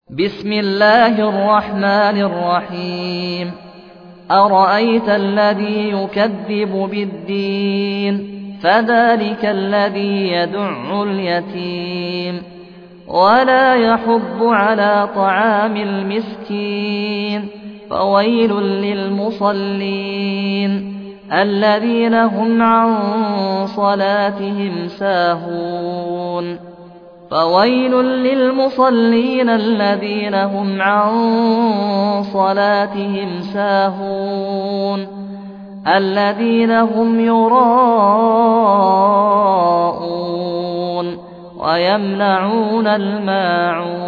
بسم الله الرحمن الرحيم أرأيت الذي يكذب بالدين فذلك الذي يدع اليتيم ولا يحض على طعام المسكين فويل للمصلين الذين هم عن صلاتهم ساهون فويل للمصلين الذين هم عن صلاتهم ساهون الذين هم يراءون ويمنعون الماعون